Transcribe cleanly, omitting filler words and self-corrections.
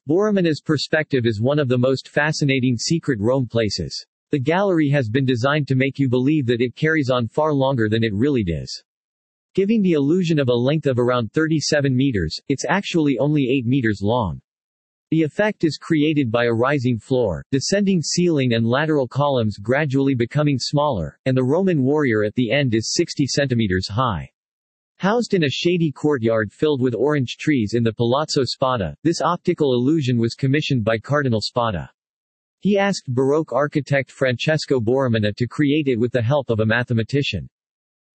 Borromena's perspective is one of the most fascinating secret Rome places. The gallery has been designed to make you believe that it carries on far longer than it really does. Giving the illusion of a length of around 37 meters, it's actually only 8 meters long. The effect is created by a rising floor, descending ceiling and lateral columns gradually becoming smaller, and the Roman warrior at the end is 60 centimeters high. Housed in a shady courtyard filled with orange trees in the Palazzo Spada, this optical illusion was commissioned by Cardinal Spada. He asked Baroque architect Francesco Borromena to create it with the help of a mathematician.